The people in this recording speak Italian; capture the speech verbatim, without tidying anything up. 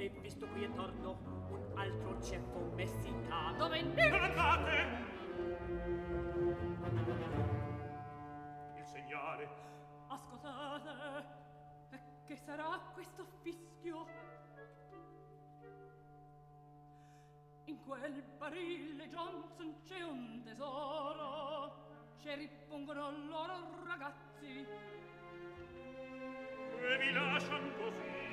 e visto qui intorno un altro ceppo messicano. Dove ne? Guardate! Il segnale. Ascoltate, e che sarà questo fischio? In quel barile Johnson c'è un tesoro, ci ripongono loro ragazzi E vi lascian così.